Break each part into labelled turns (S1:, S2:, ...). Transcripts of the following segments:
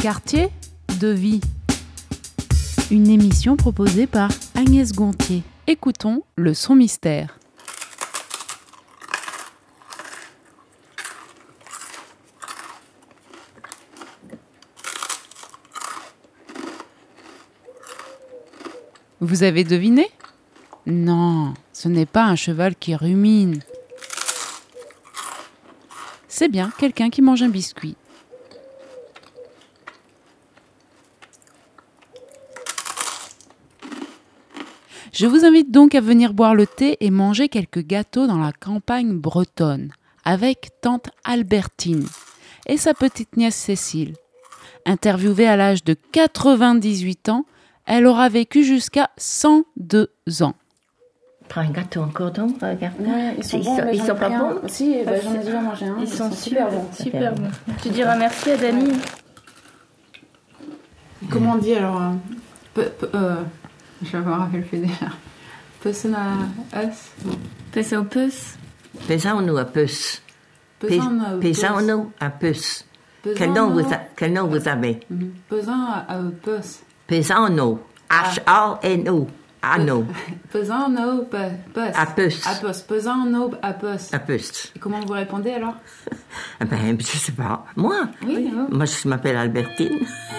S1: Quartier de vie. Une émission proposée par Agnès Gontier. Écoutons le son mystère. Vous avez deviné ? Non, ce n'est pas un cheval qui rumine. C'est bien quelqu'un qui mange un biscuit. Je vous invite donc à venir boire le thé et manger quelques gâteaux dans la campagne bretonne, avec tante Albertine et sa petite nièce Cécile. Interviewée à l'âge de 98 ans, elle aura vécu jusqu'à 102 ans.
S2: Prends un gâteau encore donc, regarde.
S3: Ouais, ils sont bons, mais
S2: ils sont pas bons.
S3: Si, j'en ai déjà mangé un.
S4: Ils sont
S3: super bons.
S4: Super bons. Tu diras merci à Dani.
S3: Comment on dit alors je vais me rappeler le déjà. Pussen à us.
S4: Pesa au puss.
S2: Pesons-nous à puce. Pesons-nous à puce. Quel nom vous avez?
S3: Pesant à puss.
S2: Pesons-nous. H-A-N-O. À nous.
S3: Pesant puss.
S2: À puce.
S3: À puss. Pesant à puss.
S2: À puce.
S3: Et comment vous répondez alors?
S2: Ben, je sais pas. Moi?
S3: Oui.
S2: Moi, je m'appelle Albertine.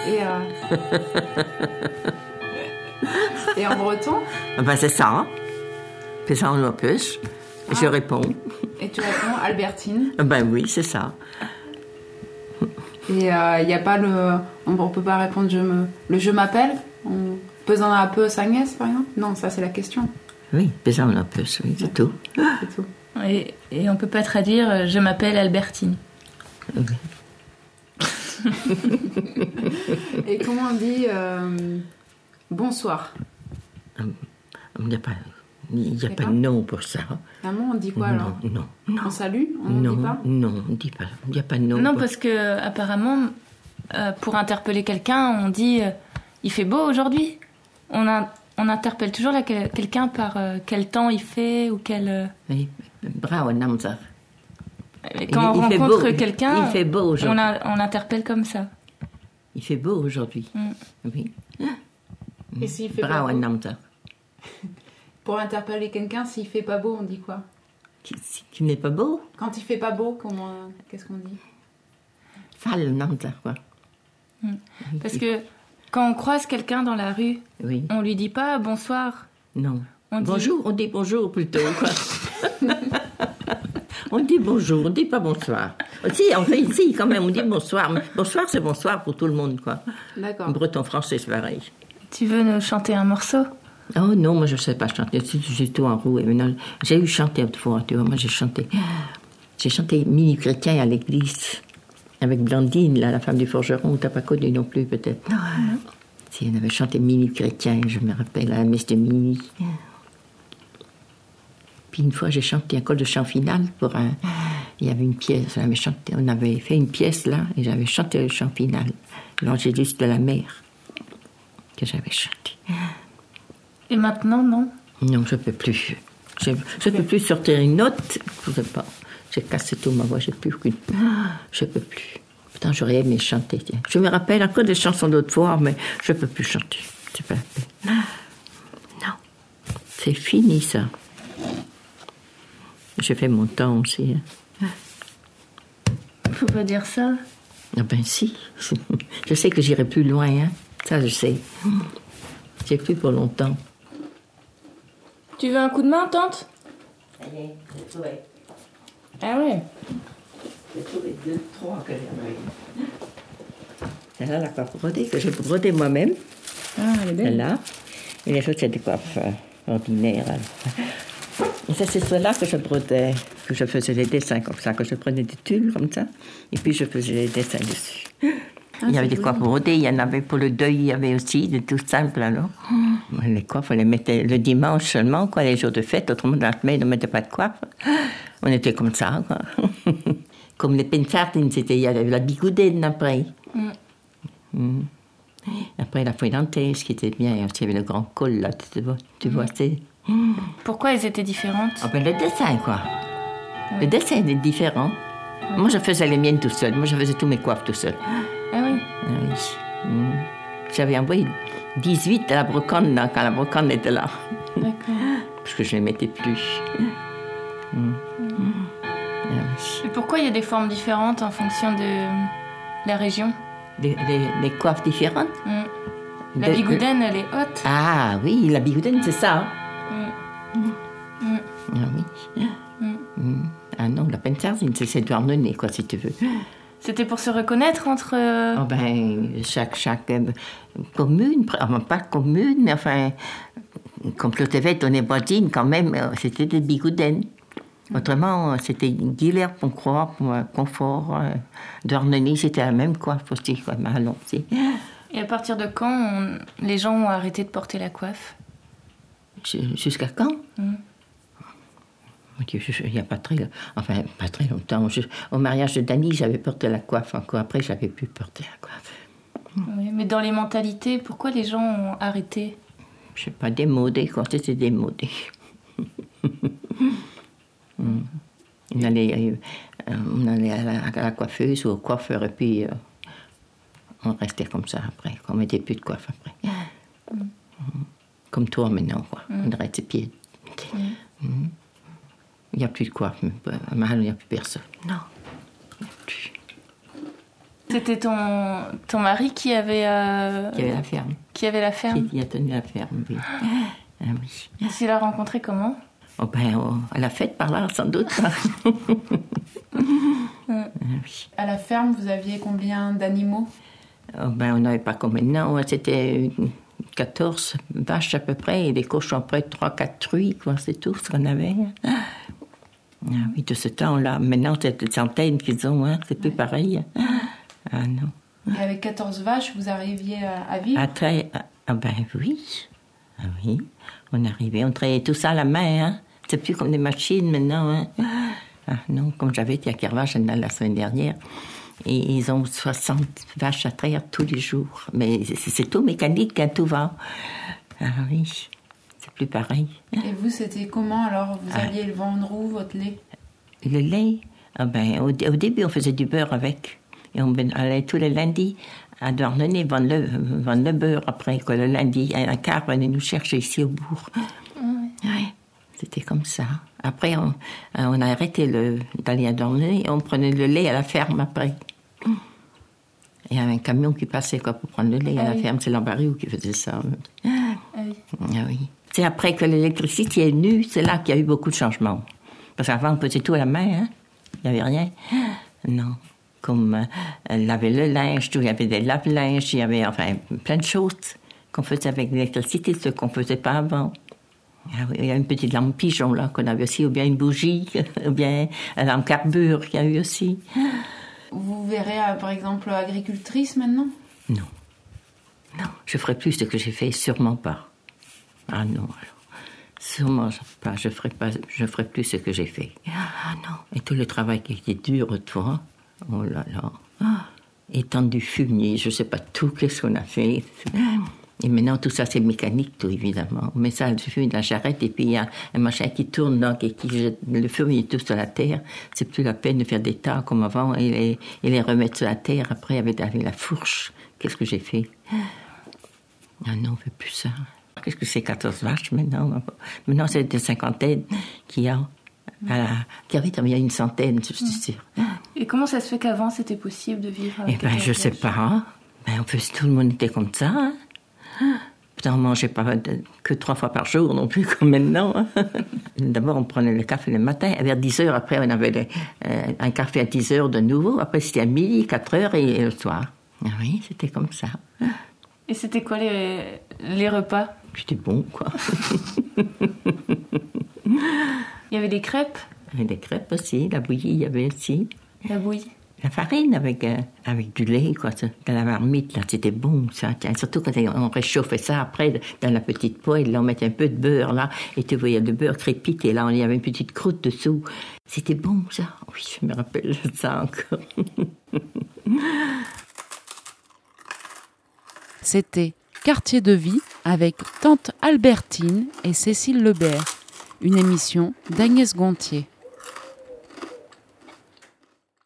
S3: Et en breton?
S2: Ben, c'est ça. Pesons-nous à puce. Je réponds.
S3: Et tu réponds Albertine?
S2: Ben oui, c'est ça.
S3: Et il n'y a pas le... On peut pas répondre le je m'appelle? Pesant à puce Agnès, par exemple? Non, ça c'est la question.
S2: Oui, pesons-nous à puce, oui, c'est tout.
S3: C'est tout.
S4: Et on peut pas traduire je m'appelle Albertine.
S2: Oui.
S3: Et comment on dit bonsoir?
S2: Il n'y a pas de nom pour ça.
S3: Maman, on dit quoi alors?
S2: Non.
S3: On salue? On ne dit pas?
S2: Non, on ne dit pas. Il n'y a pas de nom.
S4: Non, parce que apparemment, pour interpeller quelqu'un, on dit il fait beau aujourd'hui. On interpelle toujours quelqu'un par quel temps il fait ou quel.
S2: Oui, bravo, Namza.
S4: Quand on rencontre quelqu'un,
S2: il fait beau aujourd'hui.
S4: On interpelle comme ça.
S2: Il fait beau aujourd'hui. Oui.
S3: Et s'il fait
S2: bravo,
S3: pas beau?
S2: Namza.
S3: Pour interpeller quelqu'un, s'il fait pas beau, on dit quoi?
S2: Qui n'est pas beau?
S3: Quand il fait pas beau, qu'est-ce qu'on dit?
S2: Fall, Namza, quoi.
S4: Parce que quand on croise quelqu'un dans la rue,
S2: oui.
S4: On lui dit pas bonsoir.
S2: Non. On dit bonjour plutôt, quoi. On dit bonjour, on dit pas bonsoir. Si, on fait ici quand même, on dit bonsoir. Mais bonsoir, c'est bonsoir pour tout le monde, quoi.
S3: D'accord.
S2: En breton français, c'est pareil.
S4: Tu veux nous chanter un morceau?
S2: Oh non, moi je sais pas chanter, j'ai tout en roue. J'ai eu chanté autrefois, tu vois, moi j'ai chanté Mini Chrétien à l'église, avec Blandine, là, la femme du forgeron, t'as pas connu non plus peut-être.
S4: Non.
S2: Si, on avait chanté Mini Chrétien, je me rappelle, à la messe de Mini. Puis une fois j'ai chanté un col de chant final pour il y avait une pièce, on avait fait une pièce là, et j'avais chanté le chant final, l'Angélus de la mer, que j'avais chanté.
S4: Et maintenant, non?
S2: Non, je peux plus. Je peux plus sortir une note. Je sais pas. J'ai cassé toute ma voix. J'ai plus aucune. Je peux plus. Pourtant, j'aurais aimé chanter. Tiens. Je me rappelle encore des chansons d'autrefois, mais je peux plus chanter. C'est pas la peine. Non. C'est fini, ça. J'ai fait mon temps aussi.
S4: Faut pas dire ça.
S2: Ah ben si. Je sais que j'irai plus loin. Hein. Ça, je sais. J'ai plus pour longtemps.
S4: Tu veux un coup de main, tante?
S2: Ça y est, j'ai trouvé.
S4: Ah ouais?
S2: J'ai trouvé 2, 3 que j'ai. Celle-là, la coiffe brodée, que j'ai brodée moi-même.
S4: Ah, elle est belle.
S2: Celle-là. Et les autres, c'est des coiffes ordinaires. Et ça, c'est celle-là que je brodais, que je faisais des dessins comme ça, que je prenais des tulles comme ça, et puis je faisais des dessins dessus. Il y avait des coiffes brodées, il y en avait pour le deuil, il y avait aussi des tout simples, alors. Les coiffes, on les mettait le dimanche seulement, quoi, les jours de fête, autrement dans la semaine, on ne mettait pas de coiffe. On était comme ça, quoi. Comme les pensardines, il y avait la bigoudine après. Après, la fouillantaise, qui était bien, il y avait le grand col, là, tu vois, c'est...
S4: Pourquoi elles étaient différentes?
S2: Ah ben, le dessin, quoi. Le dessin est différent. Moi, je faisais les miennes tout seul. Moi, je faisais tous mes coiffes tout seul.
S4: Ah oui.
S2: Ah oui. J'avais envoyé 18 à la brocante là, quand la brocante était là.
S4: D'accord.
S2: Parce que je ne les mettais plus. Ah oui.
S4: Et pourquoi il y a des formes différentes en fonction de la région?
S2: Des coiffes différentes.
S4: La bigoudaine, elle est haute.
S2: Ah oui, la bigoudaine, c'est ça.
S4: Mm.
S2: Ah oui. Ah non, la pentardine, c'est douarnenez, quoi, si tu veux.
S4: C'était pour se reconnaître entre...
S2: Oh ben, chaque commune, enfin, pas commune, mais enfin, comme Clotevet, on est voisines quand même, c'était des bigoudaines. Autrement, c'était Guilherme, Poncroix, Confort, Douarnenez, c'était la même coiffe aussi, quoi, Malon, aussi.
S4: Et à partir de quand les gens ont arrêté de porter la coiffe?
S2: Jusqu'à quand? Il n'y a pas très longtemps. Au mariage de Dany, j'avais porté la coiffe encore. Après, je n'avais plus porté la coiffe.
S4: Oui, mais dans les mentalités, pourquoi les gens ont arrêté?
S2: Je ne sais pas, démodé, quoi. C'était démodé. On allait à la coiffeuse ou au coiffeur et puis on restait comme ça après. On ne mettait plus de coiffe après. Comme toi maintenant, quoi. On reste pieds. Il n'y a plus de coiffe. À Mahal, il n'y a plus personne. Non. Il n'y a plus.
S4: C'était ton mari qui avait...
S2: Qui avait la ferme.
S4: Qui avait la ferme?
S2: Qui a tenu la ferme, oui. Ah oui.
S4: Tu l'as rencontré comment?
S2: Oh ben, à la fête par là, sans doute.
S3: Oui. À la ferme, vous aviez combien d'animaux?
S2: Oh ben, on n'avait pas comme maintenant. C'était 14 vaches à peu près, et des cochons près de 3-4 truies, quoi. C'est tout ce qu'on avait. Ah oui, de ce temps-là. Maintenant, c'est des centaines qu'ils ont, hein. C'est plus pareil. Ah non.
S3: Et avec 14 vaches, vous arriviez à vivre?
S2: Ah ben oui. Ah oui. On arrivait, on travaillait tout ça à la main, hein. C'est plus comme des machines maintenant, hein. Ah non, comme j'avais été à Kervache la semaine dernière, et ils ont 60 vaches à traire tous les jours. Mais c'est tout mécanique, hein, tout va. Ah oui. C'est plus pareil.
S3: Et vous, c'était comment alors? Vous alliez le vendre où, votre lait?
S2: Le lait? Ah ben, au début, on faisait du beurre avec. Et on allait tous les lundis à Douarnenez vendre le beurre après, quoi, le lundi. Un car venait nous chercher ici au bourg. Ouais, c'était comme ça. Après, on a arrêté d'aller à Douarnenez et on prenait le lait à la ferme après. Il y avait un camion qui passait, quoi, pour prendre le lait à la ferme. C'est l'Ambariou qui faisait ça. Ah oui. C'est après que l'électricité est venue, c'est là qu'il y a eu beaucoup de changements. Parce qu'avant, on faisait tout à la main, hein. Il n'y avait rien. Non. Comme laver le linge, il y avait des lave-linges, il y avait enfin plein de choses qu'on faisait avec l'électricité, ce qu'on ne faisait pas avant. Il y a une petite lampe pigeon, là, qu'on avait aussi, ou bien une bougie, ou bien une lampe carbure qu'il y a eu aussi.
S3: Vous verrez, par exemple, agricultrice maintenant?
S2: Non. Non, je ne ferai plus ce que j'ai fait, sûrement pas. Ah non, alors. Sûrement pas, je ferai plus ce que j'ai fait. Ah non. Et tout le travail qui était dur, toi, oh là là. Étendre du fumier, je ne sais pas tout, qu'est-ce qu'on a fait. Et maintenant, tout ça, c'est mécanique, tout, évidemment. Mais ça, il suffit de la charrette, et puis il y a un machin qui tourne, là, qui jette le fumier tout sur la terre. C'est plus la peine de faire des tas comme avant, et les remettre sur la terre, après, avec la fourche. Qu'est-ce que j'ai fait? Ah non, on ne fait plus ça. Qu'est-ce que c'est 14 vaches maintenant? Maintenant, c'est des cinquantaines qu'il y a. Il y a une centaine, je suis sûre.
S4: Et comment ça se fait qu'avant, c'était possible de vivre avec
S2: 14 je ne sais pas. Ben, tout le monde était comme ça. Hein. Putain, on ne mangeait pas que 3 fois par jour non plus, comme maintenant. D'abord, on prenait le café le matin. Vers 10 heures, après, on avait un café à 10 heures de nouveau. Après, c'était à midi, 4 heures et le soir. Ah oui, c'était comme ça.
S4: Et c'était quoi les repas?
S2: C'était bon, quoi.
S4: Il y avait des crêpes?
S2: Il y avait des crêpes aussi, la bouillie, il y avait aussi.
S4: La bouillie?
S2: La farine avec du lait, quoi, dans la marmite, là, c'était bon, ça. Surtout quand on réchauffait ça après, dans la petite poêle, là, on mettait un peu de beurre, là, et tu voyais le beurre crépiter, là, il y avait une petite croûte dessous. C'était bon, ça. Oui, je me rappelle de ça encore.
S1: C'était Quartier de vie avec Tante Albertine et Cécile Lebert, une émission d'Agnès Gontier.